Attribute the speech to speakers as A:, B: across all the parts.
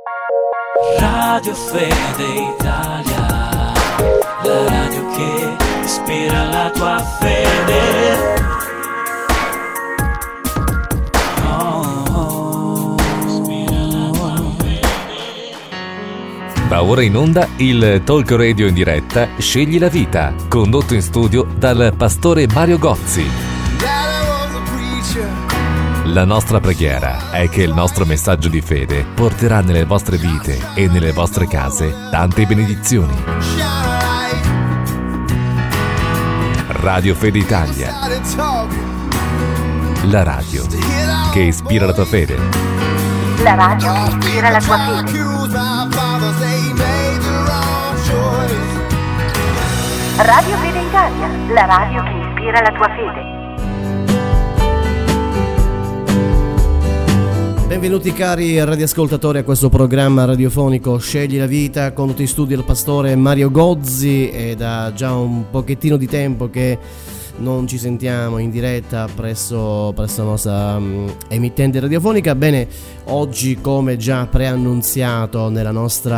A: Radio Fede Italia, la radio che ispira la tua fede.
B: Va ora in onda il talk radio in diretta Scegli la vita, condotto in studio dal pastore Mario Gozzi. La nostra preghiera è che il nostro messaggio di fede porterà nelle vostre vite e nelle vostre case tante benedizioni. Radio Fede Italia, la radio che ispira la tua fede.
C: La radio che ispira la tua fede. Radio Fede Italia, la radio che ispira la tua fede.
D: Benvenuti cari radioascoltatori a questo programma radiofonico Scegli la vita, condotto in studio il pastore Mario Gozzi. È da già un pochettino di tempo che non ci sentiamo in diretta presso la nostra emittente radiofonica. Bene, oggi, come già preannunziato nei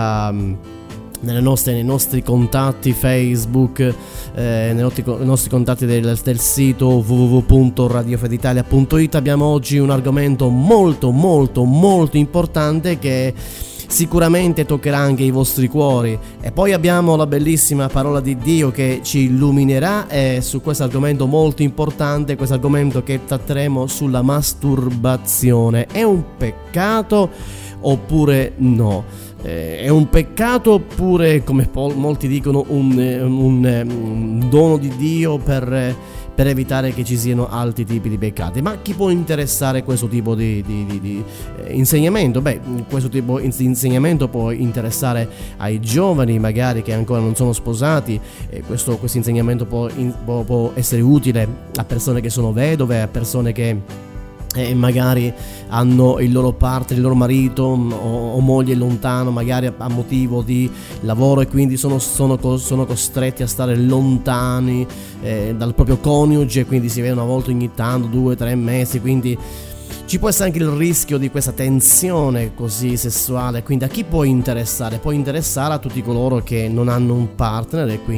D: nostri contatti Facebook, nei nostri contatti del sito www.radiofeditalia.it, abbiamo oggi un argomento molto importante che sicuramente toccherà anche i vostri cuori. E poi abbiamo la bellissima parola di Dio che ci illuminerà su questo argomento molto importante, questo argomento che tratteremo sulla masturbazione. È un peccato oppure no? È un peccato oppure, come molti dicono, un dono di Dio per evitare che ci siano altri tipi di peccati? Ma chi può interessare questo tipo di insegnamento? Beh, questo tipo di insegnamento può interessare ai giovani magari che ancora non sono sposati. Questo insegnamento può essere utile a persone che sono vedove, a persone che magari hanno il loro marito o moglie lontano, magari a motivo di lavoro, e quindi sono costretti a stare lontani dal proprio coniuge, quindi si vedono una volta ogni tanto, 2-3 mesi, quindi ci può essere anche il rischio di questa tensione così sessuale. Quindi a chi può interessare? Può interessare a tutti coloro che non hanno un partner e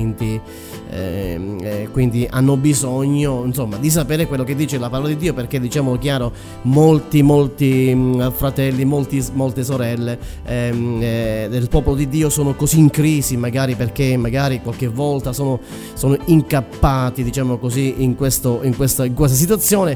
D: quindi hanno bisogno, insomma, di sapere quello che dice la parola di Dio, perché, diciamolo chiaro, molti fratelli, molte sorelle del popolo di Dio sono così in crisi, magari perché magari qualche volta sono incappati, diciamo così, in questa situazione,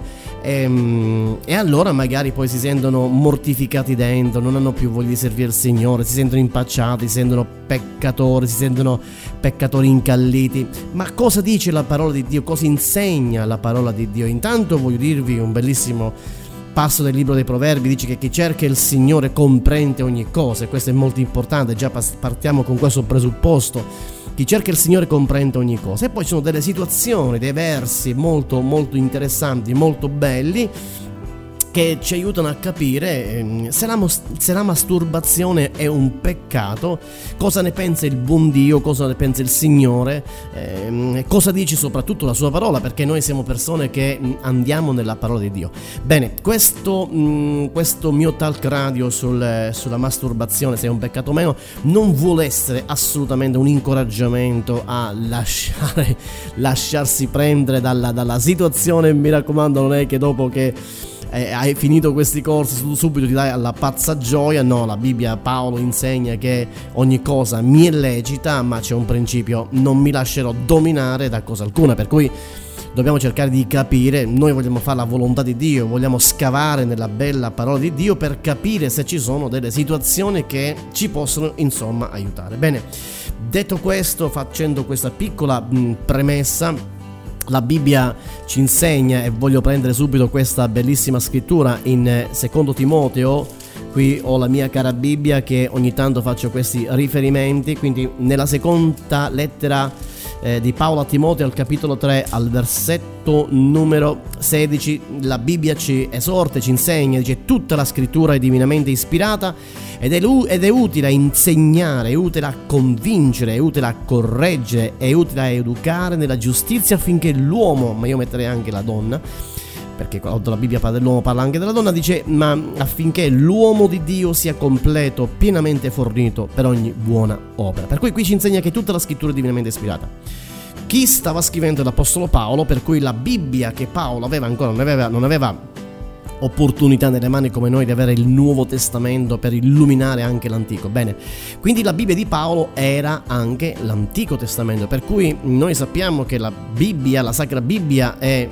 D: e allora magari poi si sentono mortificati dentro, non hanno più voglia di servire il Signore, si sentono impacciati, si sentono peccatori, si sentono peccatori incalliti. Ma cosa dice la parola di Dio? Cosa insegna la parola di Dio? Intanto voglio dirvi un bellissimo passo del libro dei Proverbi. Dice che chi cerca il Signore comprende ogni cosa, e questo è molto importante. Già partiamo con questo presupposto: chi cerca il Signore comprende ogni cosa. E poi ci sono delle situazioni, dei versi molto interessanti, molto belli, che ci aiutano a capire se la masturbazione è un peccato, cosa ne pensa il buon Dio, cosa ne pensa il Signore, cosa dice soprattutto la sua parola, perché noi siamo persone che andiamo nella parola di Dio. Bene, questo mio talk radio sulla masturbazione, se è un peccato o meno, non vuole essere assolutamente un incoraggiamento a lasciarsi prendere dalla situazione. Mi raccomando, non è che dopo che hai finito questi corsi subito ti dai alla pazza gioia. No, la Bibbia, Paolo insegna che ogni cosa mi è lecita, ma c'è un principio: non mi lascerò dominare da cosa alcuna. Per cui dobbiamo cercare di capire, noi vogliamo fare la volontà di Dio, vogliamo scavare nella bella parola di Dio per capire se ci sono delle situazioni che ci possono, insomma, aiutare. Bene, detto questo, facendo questa piccola premessa, la Bibbia ci insegna, e voglio prendere subito questa bellissima scrittura in Secondo Timoteo. Qui ho la mia cara Bibbia che ogni tanto faccio questi riferimenti, quindi nella seconda lettera di Paolo a Timoteo, al capitolo 3, al versetto numero 16, la Bibbia ci esorta, ci insegna, dice: tutta la scrittura è divinamente ispirata ed è utile a insegnare, è utile a convincere, è utile a correggere, è utile a educare nella giustizia, affinché l'uomo, ma io metterei anche la donna, perché quando la Bibbia parla dell'uomo parla anche della donna, dice ma affinché l'uomo di Dio sia completo, pienamente fornito per ogni buona opera. Per cui qui ci insegna che tutta la scrittura è divinamente ispirata. Chi stava scrivendo l'Apostolo Paolo, per cui la Bibbia che Paolo aveva ancora non aveva opportunità nelle mani come noi di avere il Nuovo Testamento per illuminare anche l'Antico. Bene, quindi la Bibbia di Paolo era anche l'Antico Testamento, per cui noi sappiamo che la Bibbia, la Sacra Bibbia è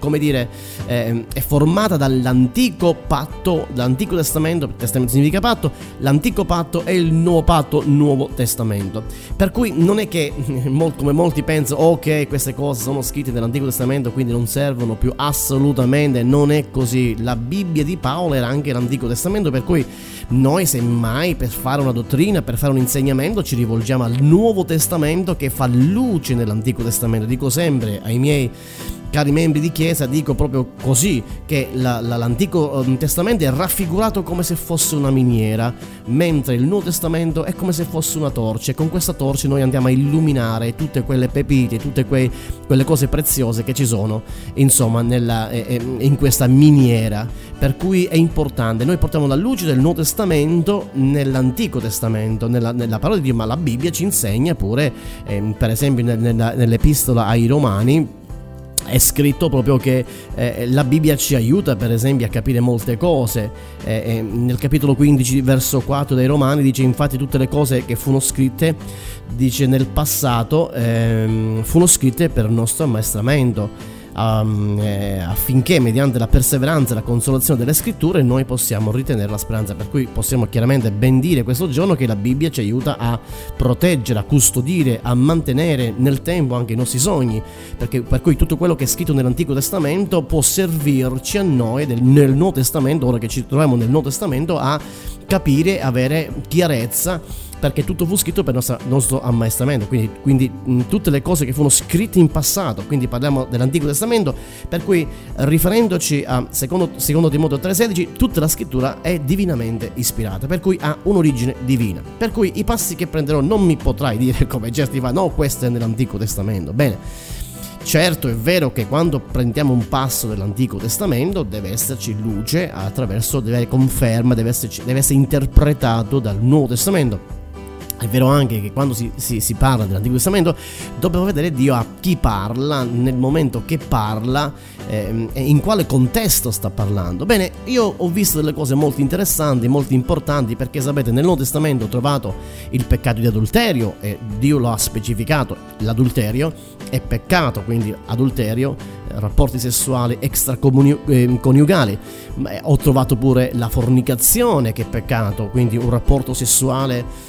D: formata dall'Antico Patto, dall'Antico Testamento significa patto, l'Antico Patto e il Nuovo Patto, Nuovo Testamento. Per cui non è che come molti pensano, ok, queste cose sono scritte nell'Antico Testamento quindi non servono più, assolutamente non è così. La Bibbia di Paolo era anche l'Antico Testamento, per cui noi semmai per fare una dottrina, per fare un insegnamento ci rivolgiamo al Nuovo Testamento che fa luce nell'Antico Testamento. Dico sempre ai miei cari membri di chiesa, dico proprio così, che l'Antico Testamento è raffigurato come se fosse una miniera, mentre il Nuovo Testamento è come se fosse una torcia, e con questa torcia noi andiamo a illuminare tutte quelle pepite, tutte quelle cose preziose che ci sono, insomma, in questa miniera. Per cui è importante, noi portiamo la luce del Nuovo Testamento nell'Antico Testamento, nella parola di Dio, ma la Bibbia ci insegna pure, per esempio nell'Epistola ai Romani, è scritto proprio che la Bibbia ci aiuta per esempio a capire molte cose. Nel capitolo 15 verso 4 dei Romani dice infatti tutte le cose che furono scritte, dice nel passato, furono scritte per il nostro ammaestramento, affinché mediante la perseveranza e la consolazione delle scritture noi possiamo ritenere la speranza. Per cui possiamo chiaramente ben dire questo giorno che la Bibbia ci aiuta a proteggere, a custodire, a mantenere nel tempo anche i nostri sogni, per cui tutto quello che è scritto nell'Antico Testamento può servirci a noi nel Nuovo Testamento, ora che ci troviamo nel Nuovo Testamento, a capire, avere chiarezza, perché tutto fu scritto per il nostro ammaestramento, quindi tutte le cose che furono scritte in passato, quindi parliamo dell'Antico Testamento, per cui riferendoci a secondo Timoteo 3,16, tutta la scrittura è divinamente ispirata, per cui ha un'origine divina, per cui i passi che prenderò non mi potrai dire come certi fa, no, questo è nell'Antico Testamento. Bene, certo è vero che quando prendiamo un passo dell'Antico Testamento deve esserci luce attraverso, deve conferma, deve essere interpretato dal Nuovo Testamento. È vero anche che quando si parla dell'Antico Testamento dobbiamo vedere Dio a chi parla, nel momento che parla, in quale contesto sta parlando. Bene, io ho visto delle cose molto interessanti, molto importanti, perché sapete, nel Nuovo Testamento ho trovato il peccato di adulterio e Dio lo ha specificato, l'adulterio è peccato, quindi adulterio, rapporti sessuali extraconiugali. Ho trovato pure la fornicazione che è peccato, quindi un rapporto sessuale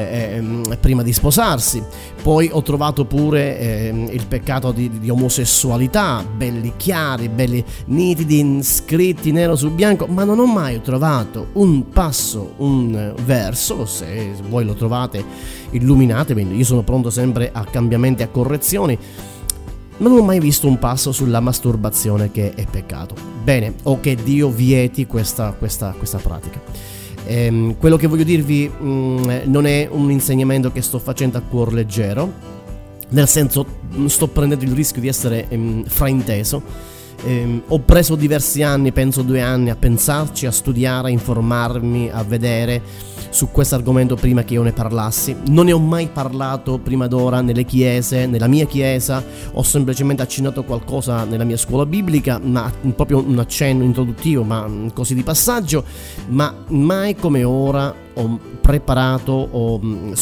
D: prima di sposarsi. Poi ho trovato pure il peccato di omosessualità, belli chiari, belli nitidi, scritti nero su bianco, ma non ho mai trovato un passo, un verso. Se voi lo trovate, illuminatevi, io sono pronto sempre a cambiamenti, a correzioni, ma non ho mai visto un passo sulla masturbazione che è peccato. Bene, o che Dio vieti questa pratica. Quello che voglio dirvi non è un insegnamento che sto facendo a cuor leggero, nel senso sto prendendo il rischio di essere frainteso. Ho preso diversi anni, penso 2 anni, a pensarci, a studiare, a informarmi, a vedere su questo argomento prima che io ne parlassi. Non ne ho mai parlato prima d'ora nelle chiese, nella mia chiesa, ho semplicemente accennato qualcosa nella mia scuola biblica, ma proprio un accenno introduttivo, ma così di passaggio, ma mai come ora ho preparato ho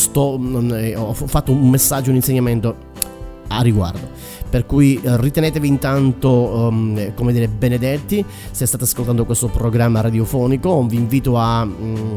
D: fatto un messaggio, un insegnamento a riguardo. Per cui ritenetevi intanto benedetti se state ascoltando questo programma radiofonico. Vi invito a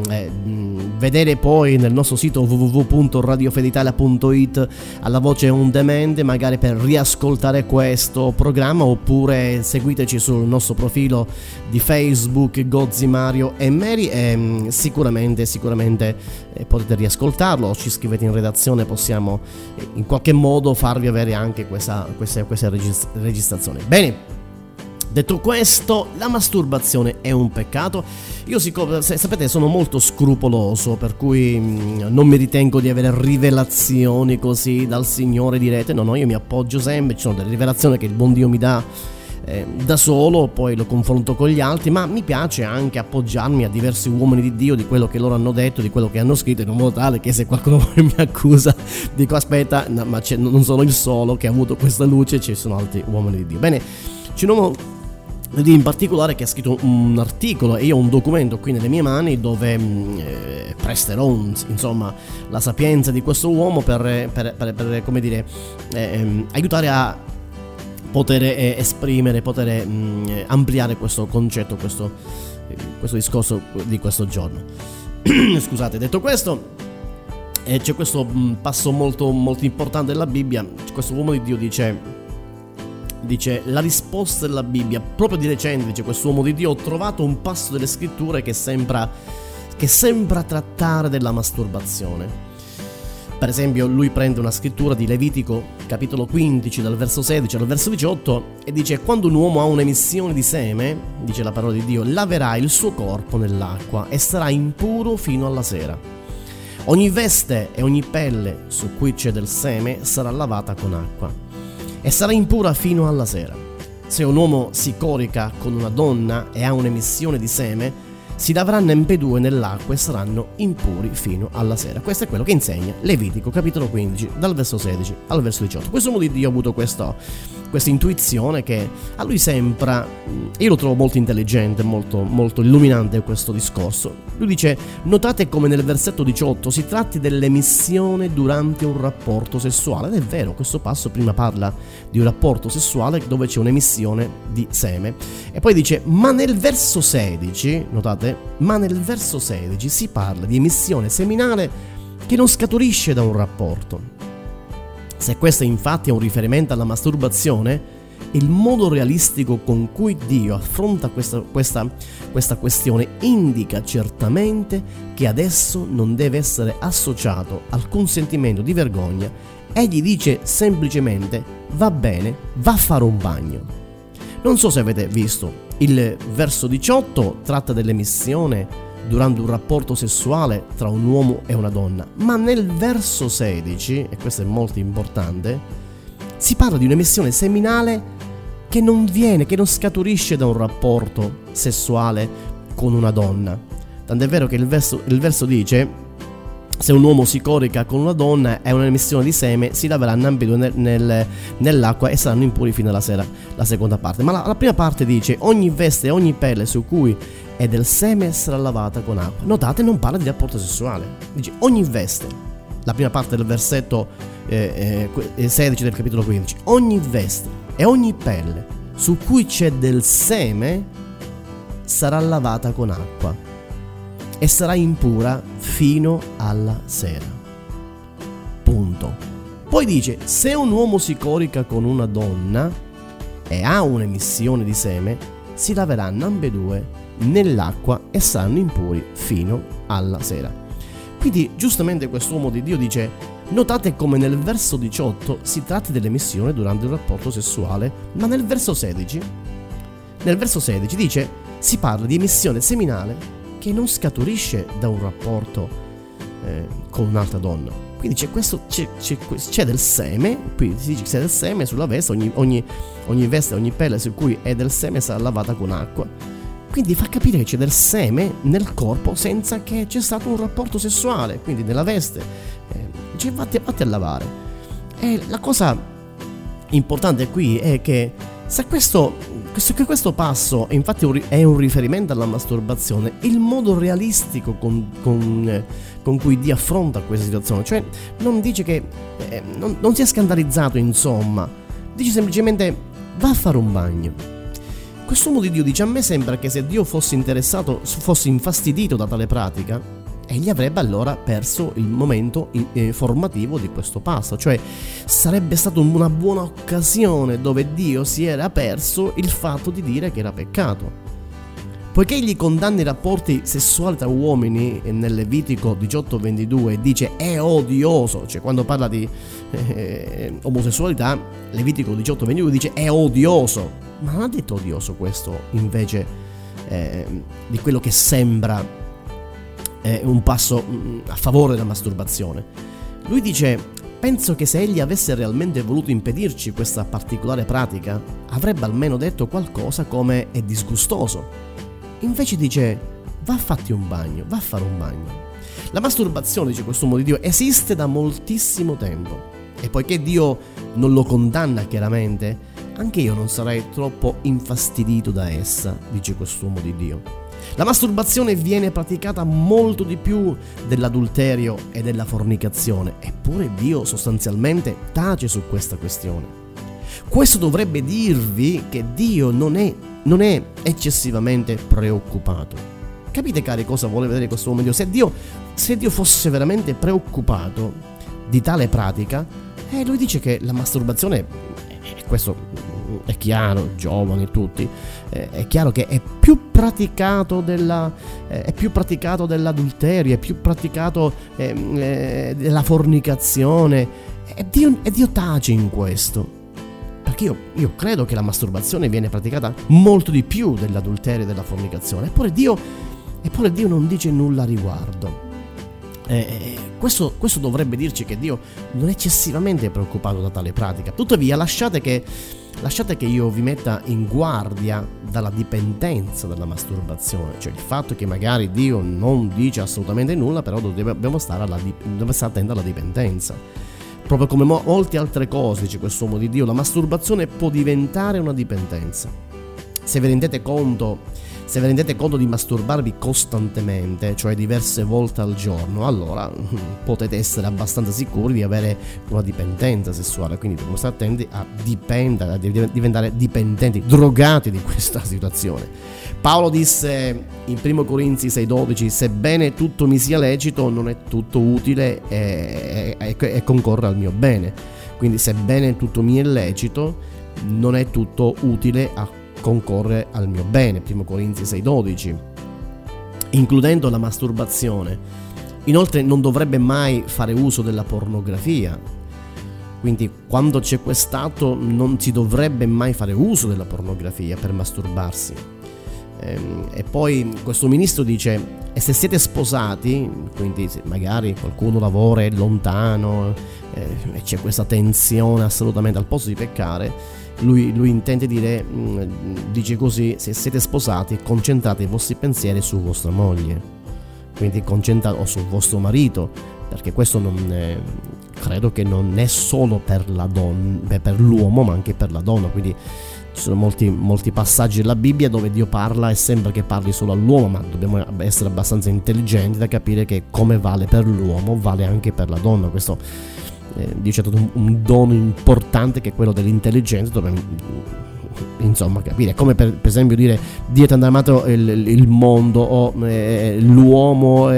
D: vedere poi nel nostro sito www.radiofeditalia.it alla voce on demand, magari per riascoltare questo programma, oppure seguiteci sul nostro profilo di Facebook Gozzi, Mario e Mary, e sicuramente potete riascoltarlo, o ci scrivete in redazione, possiamo in qualche modo farvi avere anche questa registrazione. Bene, detto questo, la masturbazione è un peccato. Io sapete, sono molto scrupoloso, per cui non mi ritengo di avere rivelazioni così dal Signore dirette. No, io mi appoggio sempre, ci sono delle rivelazioni che il buon Dio mi dà da solo, poi lo confronto con gli altri, ma mi piace anche appoggiarmi a diversi uomini di Dio, di quello che loro hanno detto, di quello che hanno scritto, in modo tale che se qualcuno mi accusa dico aspetta, no, ma non sono il solo che ha avuto questa luce, ci sono altri uomini di Dio. Bene, c'è un uomo di Dio in particolare che ha scritto un articolo, e io ho un documento qui nelle mie mani dove presterò insomma la sapienza di questo uomo per come dire, aiutare a poter esprimere, poter ampliare questo concetto, questo discorso di questo giorno. Scusate, detto questo, c'è questo passo molto, molto importante della Bibbia. Questo uomo di Dio dice la risposta della Bibbia. Proprio di recente, dice questo uomo di Dio, ho trovato un passo delle scritture che sembra trattare della masturbazione. Per esempio, lui prende una scrittura di Levitico, capitolo 15, dal verso 16 al verso 18, e dice: quando un uomo ha un'emissione di seme, dice la parola di Dio, laverà il suo corpo nell'acqua e sarà impuro fino alla sera. Ogni veste e ogni pelle su cui c'è del seme sarà lavata con acqua e sarà impura fino alla sera. Se un uomo si corica con una donna e ha un'emissione di seme, si laveranno ambedue nell'acqua e saranno impuri fino alla sera. Questo è quello che insegna Levitico capitolo 15 dal verso 16 al verso 18. Questo uomo di Dio ha avuto questa intuizione che a lui sembra, io lo trovo molto intelligente, molto, molto illuminante questo discorso. Lui dice: notate come nel versetto 18 si tratti dell'emissione durante un rapporto sessuale. Ed è vero, questo passo prima parla di un rapporto sessuale dove c'è un'emissione di seme, e poi dice: ma nel verso 16, notate, ma nel verso 16 si parla di emissione seminale che non scaturisce da un rapporto. Se questo infatti è un riferimento alla masturbazione, il modo realistico con cui Dio affronta questa questione indica certamente che adesso non deve essere associato alcun sentimento di vergogna. Egli dice semplicemente: va bene, va a fare un bagno. Non so se avete visto, il verso 18 tratta dell'emissione durante un rapporto sessuale tra un uomo e una donna, ma nel verso 16, e questo è molto importante, si parla di un'emissione seminale che non scaturisce da un rapporto sessuale con una donna. Tant'è vero che il verso dice: se un uomo si corica con una donna e un'emissione di seme, si laveranno ambedue nell'acqua e saranno impuri fino alla sera. La seconda parte, ma la prima parte dice: ogni veste e ogni pelle su cui è del seme sarà lavata con acqua. Notate, non parla di rapporto sessuale, dice ogni veste. La prima parte del versetto 16 del capitolo 15: ogni veste e ogni pelle su cui c'è del seme sarà lavata con acqua e sarà impura fino alla sera. Punto. Poi dice: se un uomo si corica con una donna e ha un'emissione di seme, si laveranno ambedue nell'acqua e saranno impuri fino alla sera. Quindi giustamente quest'uomo di Dio dice: notate come nel verso 18 si tratti dell'emissione durante il rapporto sessuale, ma nel verso 16 dice si parla di emissione seminale che non scaturisce da un rapporto con un'altra donna. Quindi c'è del seme, qui si dice che c'è del seme sulla veste, ogni veste, ogni pelle su cui è del seme sarà lavata con acqua. Quindi fa capire che c'è del seme nel corpo senza che c'è stato un rapporto sessuale, quindi nella veste. Dice vatti a lavare. E la cosa importante qui è che se questo passo infatti è un riferimento alla masturbazione, il modo realistico con cui Dio affronta questa situazione, cioè non dice che non si è scandalizzato, insomma, dice semplicemente va a fare un bagno. Quest'uomo di Dio dice: a me sembra che se Dio fosse interessato, fosse infastidito da tale pratica, egli avrebbe allora perso il momento formativo di questo passo, cioè sarebbe stata una buona occasione dove Dio si era perso il fatto di dire che era peccato. Poiché egli condanna i rapporti sessuali tra uomini nel Levitico 18:22 dice è odioso, cioè quando parla di omosessualità, Levitico 18:22 dice è odioso, ma non ha detto odioso questo invece di quello che sembra un passo a favore della masturbazione. Lui dice penso che se egli avesse realmente voluto impedirci questa particolare pratica, avrebbe almeno detto qualcosa come è disgustoso. Invece dice: va a farti un bagno, va a fare un bagno. La masturbazione, dice quest'uomo di Dio, esiste da moltissimo tempo e poiché Dio non lo condanna chiaramente, anche io non sarei troppo infastidito da essa, dice quest'uomo di Dio. La masturbazione viene praticata molto di più dell'adulterio e della fornicazione, eppure Dio sostanzialmente tace su questa questione. Questo dovrebbe dirvi che Dio non è eccessivamente preoccupato. Capite, cari, cosa vuole vedere questo uomo di Dio? Se Dio fosse veramente preoccupato di tale pratica, lui dice che la masturbazione, questo è chiaro, giovani tutti, è chiaro che è più praticato dell'adulterio, è più praticato della fornicazione, e Dio tace in questo. Perché io credo che la masturbazione viene praticata molto di più dell'adulterio e della fornicazione, eppure Dio non dice nulla a riguardo. Questo dovrebbe dirci che Dio non è eccessivamente preoccupato da tale pratica. Tuttavia lasciate che io vi metta in guardia dalla dipendenza dalla masturbazione, cioè il fatto che magari Dio non dice assolutamente nulla, però dobbiamo stare attenti alla dipendenza. Proprio come molte altre cose, dice quest'uomo di Dio, la masturbazione può diventare una dipendenza. Se vi rendete conto di masturbarvi costantemente, cioè diverse volte al giorno, allora potete essere abbastanza sicuri di avere una dipendenza sessuale, quindi dobbiamo stare attenti a diventare dipendenti, drogati di questa situazione. Paolo disse in 1 Corinzi 6,12: sebbene tutto mi sia lecito, non è tutto utile e concorre al mio bene. Quindi sebbene tutto mi è lecito, non è tutto utile a concorre al mio bene, 1 Corinzi 6,12, includendo la masturbazione. Inoltre non dovrebbe mai fare uso della pornografia, quindi quando c'è quest'atto non si dovrebbe mai fare uso della pornografia per masturbarsi. E poi questo ministro dice: e se siete sposati, quindi se magari qualcuno lavora è lontano e c'è questa tensione assolutamente al posto di peccare, lui intende dire, dice così: se siete sposati, concentrate i vostri pensieri su vostra moglie, quindi o sul vostro marito, perché questo credo che non è solo per la donna, per l'uomo, ma anche per la donna. Quindi ci sono molti passaggi della Bibbia dove Dio parla e sembra che parli solo all'uomo, ma dobbiamo essere abbastanza intelligenti da capire che come vale per l'uomo vale anche per la donna. Questo Dio ci ha dato un dono importante che è quello dell'intelligenza, dove insomma capire, come per esempio dire: Dio ti ha amato il mondo, o l'uomo,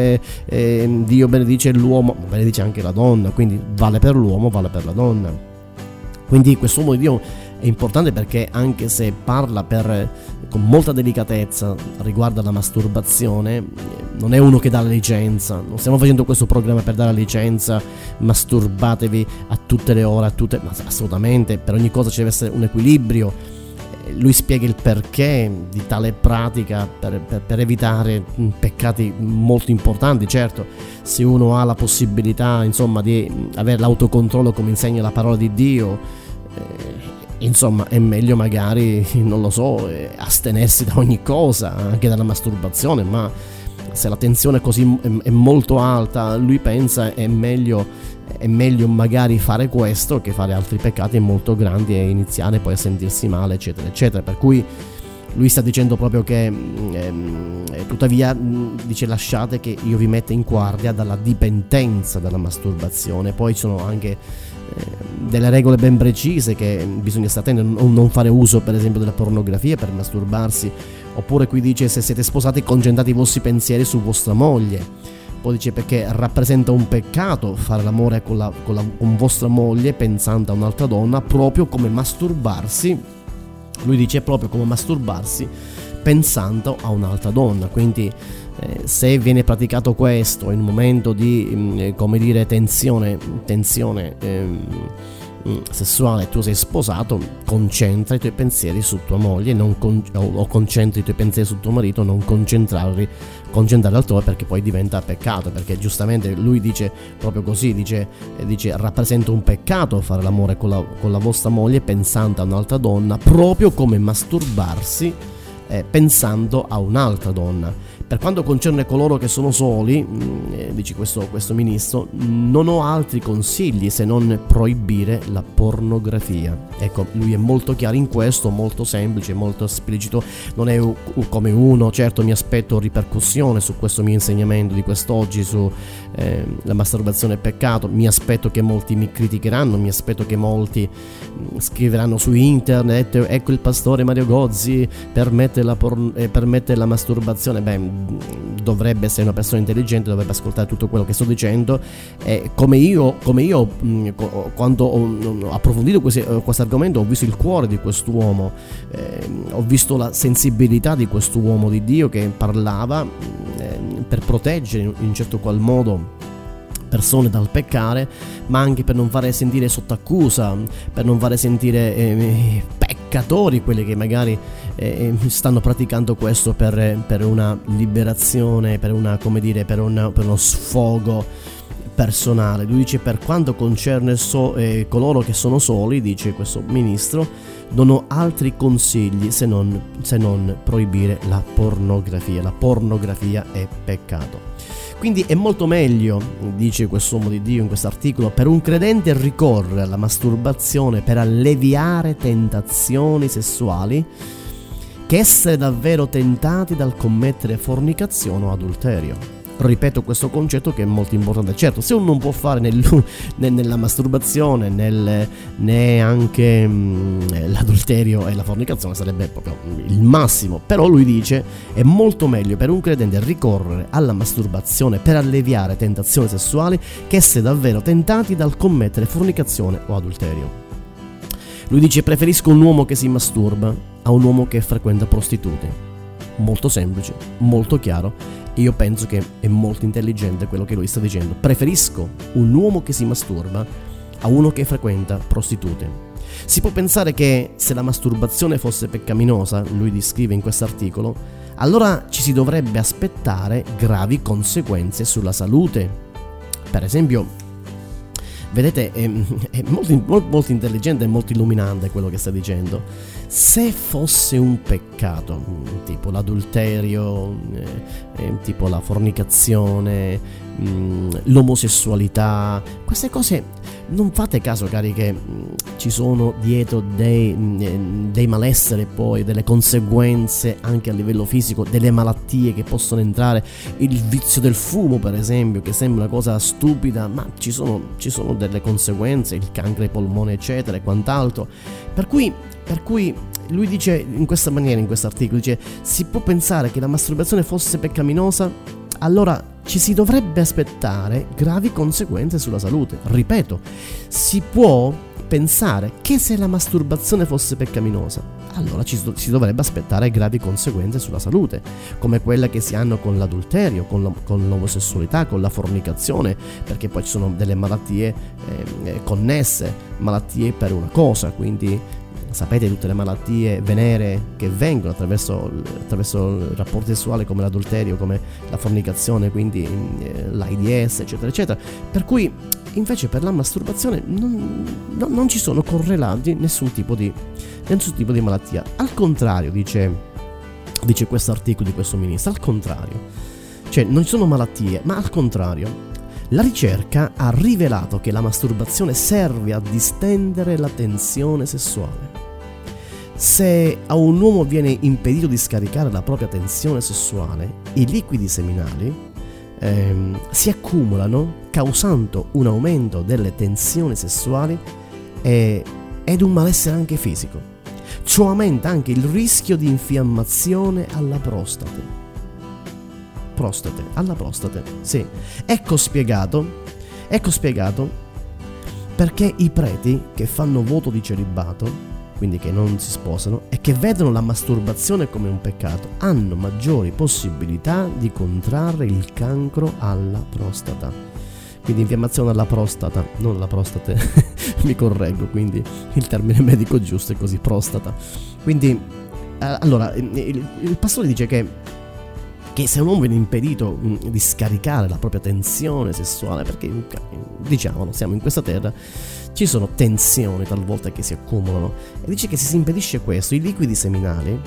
D: Dio benedice l'uomo, benedice anche la donna, quindi vale per l'uomo, vale per la donna. Quindi quest'uomo di Dio è importante perché, anche se parla con molta delicatezza riguardo alla masturbazione, non è uno che dà la licenza. Non stiamo facendo questo programma per dare la licenza, masturbatevi a tutte le ore, ma assolutamente, per ogni cosa ci deve essere un equilibrio. Lui spiega il perché di tale pratica per evitare peccati molto importanti. Certo, se uno ha la possibilità, insomma, di avere l'autocontrollo come insegna la parola di Dio, insomma è meglio magari, non lo so, astenersi da ogni cosa, anche dalla masturbazione, ma se la tensione è molto alta, lui pensa è meglio magari fare questo che fare altri peccati molto grandi e iniziare poi a sentirsi male, eccetera eccetera. Per cui lui sta dicendo proprio che tuttavia dice: lasciate che io vi metta in guardia dalla dipendenza dalla masturbazione. Poi ci sono anche delle regole ben precise che bisogna stare attenti, non fare uso per esempio della pornografia per masturbarsi. Oppure qui dice: se siete sposati, concentrate i vostri pensieri su vostra moglie. Poi dice: perché rappresenta un peccato fare l'amore con vostra moglie pensando a un'altra donna, proprio come masturbarsi. Lui dice proprio come masturbarsi pensando a un'altra donna. Quindi se viene praticato questo in un momento di come dire tensione sessuale e tu sei sposato, concentra i tuoi pensieri su tua moglie, o concentri i tuoi pensieri su tuo marito, non concentrarli altrove, perché poi diventa peccato, perché giustamente lui dice proprio così, dice rappresenta un peccato fare l'amore con la vostra moglie pensando a un'altra donna, proprio come masturbarsi pensando a un'altra donna. Per quanto concerne coloro che sono soli, dice questo ministro, non ho altri consigli se non proibire la pornografia. Ecco, lui è molto chiaro in questo, molto semplice, molto esplicito. Non è come uno, certo mi aspetto ripercussione su questo mio insegnamento di quest'oggi su la masturbazione è peccato. Mi aspetto che molti mi criticheranno, mi aspetto che molti scriveranno su internet, ecco il pastore Mario Gozzi permette la masturbazione. Beh, dovrebbe essere una persona intelligente, dovrebbe ascoltare tutto quello che sto dicendo. Come io quando ho approfondito questo argomento, ho visto il cuore di quest'uomo, ho visto la sensibilità di quest'uomo di Dio che parlava per proteggere in un certo qual modo persone dal peccare, ma anche per non fare sentire sotto accusa, per non fare sentire peccatori quelli che magari stanno praticando questo per una liberazione, per uno sfogo personale. Lui dice: per quanto concerne coloro che sono soli, dice questo ministro, non ho altri consigli se non proibire la pornografia. La pornografia è peccato. Quindi è molto meglio, dice quest'uomo di Dio in questo articolo, per un credente ricorrere alla masturbazione per alleviare tentazioni sessuali che essere davvero tentati dal commettere fornicazione o adulterio. Ripeto questo concetto che è molto importante. Certo, se uno non può fare nella masturbazione né anche l'adulterio e la fornicazione, sarebbe proprio il massimo. Però lui dice è molto meglio per un credente ricorrere alla masturbazione per alleviare tentazioni sessuali che essere davvero tentati dal commettere fornicazione o adulterio. Lui dice: preferisco un uomo che si masturba a un uomo che frequenta prostitute. Molto semplice, molto chiaro. Io penso che è molto intelligente quello che lui sta dicendo. Preferisco un uomo che si masturba a uno che frequenta prostitute. Si può pensare che se la masturbazione fosse peccaminosa, lui descrive in questo articolo, allora ci si dovrebbe aspettare gravi conseguenze sulla salute. Per esempio, vedete, è molto intelligente e molto illuminante quello che sta dicendo. Se fosse un peccato, tipo l'adulterio, tipo la fornicazione, l'omosessualità, queste cose, non fate caso, cari, che ci sono dietro dei malessere, poi delle conseguenze anche a livello fisico, delle malattie che possono entrare. Il vizio del fumo, per esempio, che sembra una cosa stupida, ma ci sono delle conseguenze, il cancro ai polmoni, eccetera e quant'altro. Per cui lui dice in questa maniera, in questo articolo, dice: si può pensare che la masturbazione fosse peccaminosa, allora ci si dovrebbe aspettare gravi conseguenze sulla salute. Ripeto, si può pensare che se la masturbazione fosse peccaminosa, allora si dovrebbe aspettare gravi conseguenze sulla salute, come quelle che si hanno con l'adulterio, con l'omosessualità, con la fornicazione, perché poi ci sono delle malattie connesse, malattie per una cosa. Quindi sapete, tutte le malattie venere che vengono attraverso il rapporto sessuale, come l'adulterio, come la fornicazione, quindi l'AIDS, eccetera eccetera. Per cui invece per la masturbazione non ci sono correlati nessun tipo di malattia. Al contrario, dice questo articolo di questo ministro, al contrario, cioè non ci sono malattie, ma al contrario la ricerca ha rivelato che la masturbazione serve a distendere la tensione sessuale. Se a un uomo viene impedito di scaricare la propria tensione sessuale, i liquidi seminali si accumulano, causando un aumento delle tensioni sessuali ed un malessere anche fisico. Ciò aumenta anche il rischio di infiammazione alla prostate. Alla prostate, sì. Ecco spiegato perché i preti che fanno voto di celibato, quindi che non si sposano e che vedono la masturbazione come un peccato, hanno maggiori possibilità di contrarre il cancro alla prostata. quindi infiammazione alla prostata, non alla prostate, mi correggo, quindi il termine medico giusto è così, prostata. Quindi allora il pastore dice che se un uomo viene impedito di scaricare la propria tensione sessuale, perché diciamo siamo in questa terra, ci sono tensioni talvolta che si accumulano, e dice che se si impedisce questo, i liquidi seminali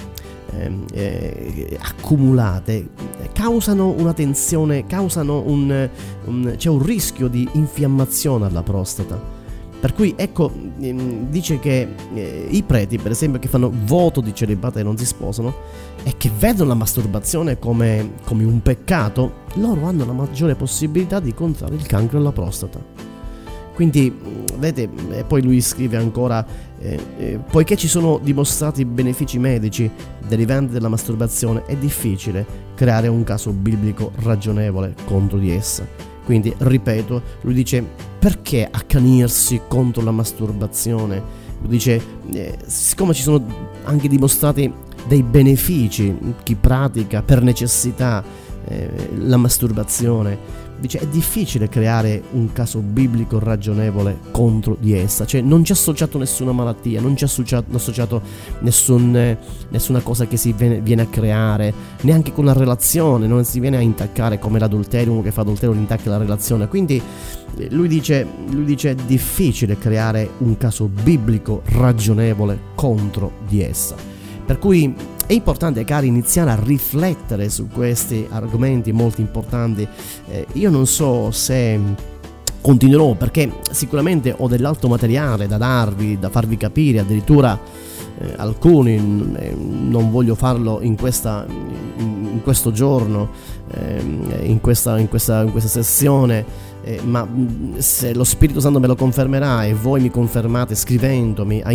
D: accumulate causano una tensione, causano c'è un rischio di infiammazione alla prostata. Per cui ecco, dice che i preti, per esempio, che fanno voto di celibato e non si sposano e che vedono la masturbazione come un peccato, loro hanno la maggiore possibilità di contrarre il cancro alla prostata. Quindi, vedete, e poi lui scrive ancora, poiché ci sono dimostrati benefici medici derivanti dalla masturbazione, è difficile creare un caso biblico ragionevole contro di essa. Quindi, ripeto, lui dice, perché accanirsi contro la masturbazione? Lui dice, siccome ci sono anche dimostrati dei benefici, chi pratica per necessità la masturbazione, dice, è difficile creare un caso biblico ragionevole contro di essa. Cioè non c'è associato nessuna malattia, non c'è associato nessuna cosa che si viene a creare, neanche con la relazione, non si viene a intaccare come l'adulterio, uno che fa adulterio intacca la relazione. Quindi lui dice è difficile creare un caso biblico ragionevole contro di essa. Per cui è importante, cari, iniziare a riflettere su questi argomenti molto importanti. Io non so se continuerò, perché sicuramente ho dell'altro materiale da darvi, da farvi capire, addirittura alcuni non voglio farlo in questo giorno, in questa sessione. Ma se lo Spirito Santo me lo confermerà e voi mi confermate scrivendomi a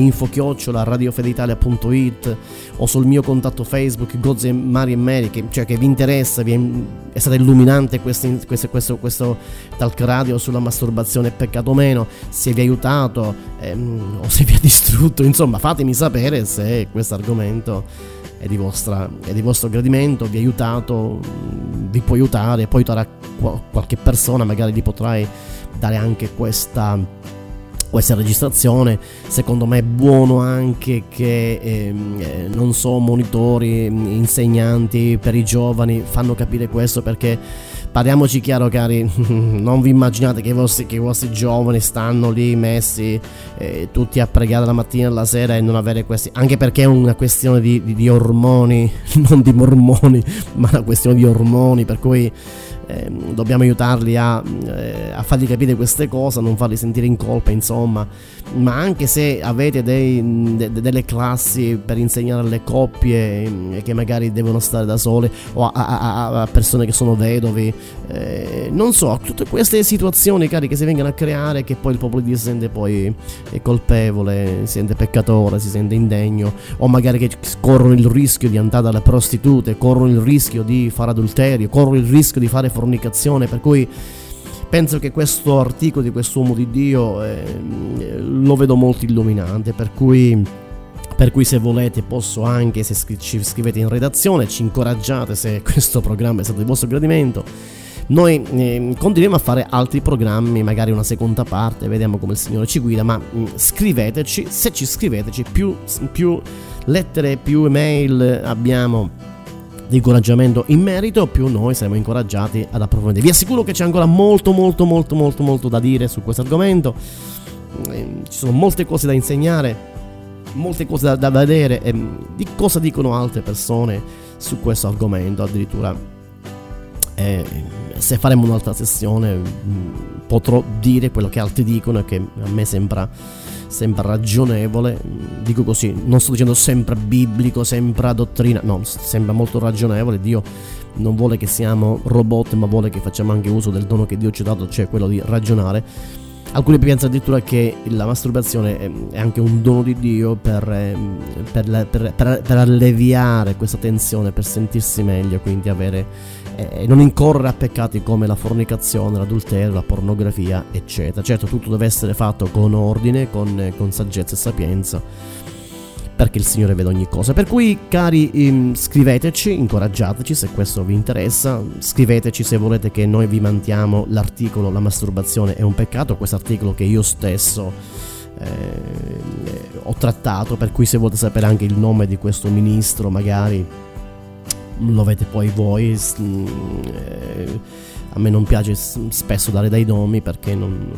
D: info@radiofedeitalia.it o sul mio contatto Facebook Gozzi Mari e Mary, che vi interessa, è stata illuminante questo talk radio sulla masturbazione e peccato meno, se vi ha aiutato o se vi ha distrutto, insomma fatemi sapere se questo argomento è di vostro gradimento, vi ha aiutato, vi può aiutare, può aiutare qualche persona, magari gli potrai dare anche questa registrazione. Secondo me è buono anche che non so, monitori, insegnanti per i giovani fanno capire questo, perché parliamoci chiaro, cari, non vi immaginate che i vostri giovani stanno lì messi tutti a pregare la mattina e la sera e non avere questi, anche perché è una questione di ormoni, non di mormoni, ma una questione di ormoni, per cui dobbiamo aiutarli a fargli capire queste cose, a non farli sentire in colpa, insomma. Ma anche se avete delle classi per insegnare alle coppie che magari devono stare da sole, o a persone che sono vedovi, non so, tutte queste situazioni, cari, che si vengono a creare, che poi il popolo di Dio si sente poi colpevole, si sente peccatore, si sente indegno, o magari che corrono il rischio di andare dalle prostitute, corrono il rischio di fare adulterio, corrono il rischio di fare fornicazione. Per cui penso che questo articolo di quest'uomo di Dio lo vedo molto illuminante, per cui se volete posso anche, se ci scrivete in redazione, ci incoraggiate, se questo programma è stato di vostro gradimento, noi continuiamo a fare altri programmi, magari una seconda parte, vediamo come il Signore ci guida, ma scriveteci, se ci scriveteci, più lettere, più email abbiamo di incoraggiamento in merito, più noi saremo incoraggiati ad approfondire. Vi assicuro che c'è ancora molto da dire su questo argomento, ci sono molte cose da insegnare, molte cose da vedere, di cosa dicono altre persone su questo argomento. Addirittura se faremo un'altra sessione potrò dire quello che altri dicono e che a me sembra ragionevole. Dico così, non sto dicendo sempre biblico, sempre dottrina, no, sembra molto ragionevole. Dio non vuole che siamo robot, ma vuole che facciamo anche uso del dono che Dio ci ha dato, cioè quello di ragionare. Alcuni pensano addirittura che la masturbazione è anche un dono di Dio per alleviare questa tensione, per sentirsi meglio, quindi non incorrere a peccati come la fornicazione, l'adulterio, la pornografia, eccetera. Certo, tutto deve essere fatto con ordine, con saggezza e sapienza, perché il Signore vede ogni cosa. Per cui, cari, scriveteci, incoraggiateci se questo vi interessa, scriveteci se volete che noi vi mandiamo l'articolo "La masturbazione è un peccato", questo articolo che io stesso ho trattato, per cui se volete sapere anche il nome di questo ministro magari lo avete poi voi. A me non piace spesso dare dei nomi perché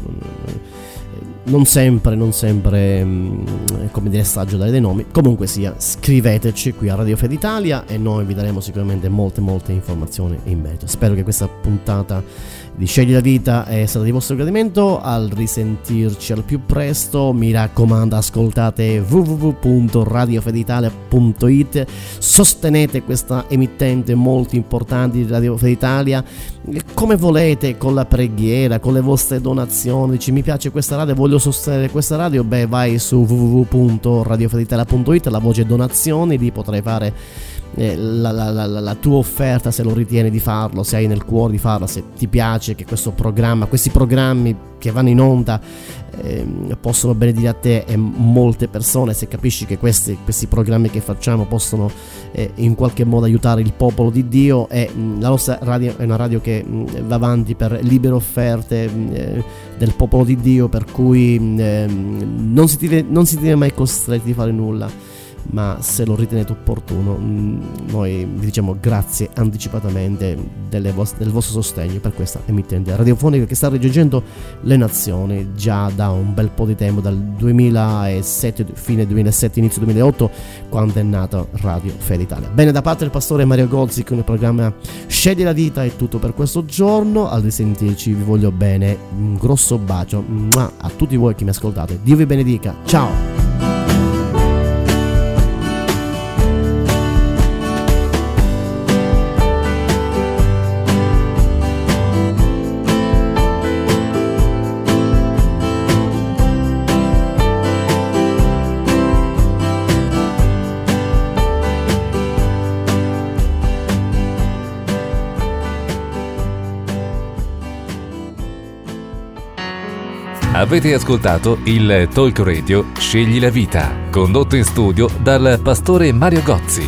D: non sempre come dire, saggio dare dei nomi. Comunque sia, scriveteci qui a Radio Fede Italia e noi vi daremo sicuramente molte informazioni in merito. Spero che questa puntata di Scegli la Vita è stata di vostro gradimento. Al risentirci al più presto, mi raccomando, ascoltate www.radiofedeitalia.it, sostenete questa emittente molto importante di Radio Fede Italia come volete, con la preghiera, con le vostre donazioni. Dici: mi piace questa radio, voglio sostenere questa radio, vai su www.radiofedeitalia.it, la voce donazioni, lì potrai fare la tua offerta se lo ritieni di farlo, se hai nel cuore di farlo, se ti piace che questo programma, questi programmi che vanno in onda possono benedire a te e molte persone, se capisci che questi programmi che facciamo possono in qualche modo aiutare il popolo di Dio. E la nostra radio è una radio che va avanti per libere offerte del popolo di Dio, per cui non si tiene mai costretti di fare nulla, ma se lo ritenete opportuno noi vi diciamo grazie anticipatamente del vostro sostegno per questa emittente radiofonica che sta raggiungendo le nazioni già da un bel po' di tempo, dal 2007, fine 2007, inizio 2008, quando è nata Radio Fede Italia. Bene, da parte del pastore Mario Gozzi con il programma Scegli la Vita è tutto per questo giorno. Al risentirci vi voglio bene, un grosso bacio a tutti voi che mi ascoltate. Dio vi benedica, ciao.
B: Avete ascoltato il talk radio Scegli la Vita, condotto in studio dal pastore Mario Gozzi.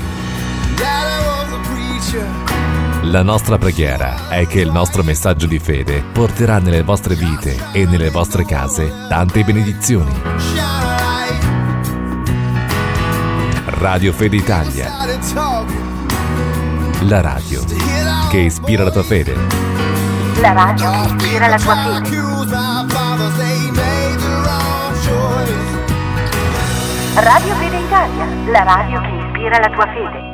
B: La nostra preghiera è che il nostro messaggio di fede porterà nelle vostre vite e nelle vostre case tante benedizioni. Radio Fede Italia, la radio che ispira la tua fede.
C: La radio che ispira la tua fede. Radio Fede Italia, la radio che ispira la tua fede.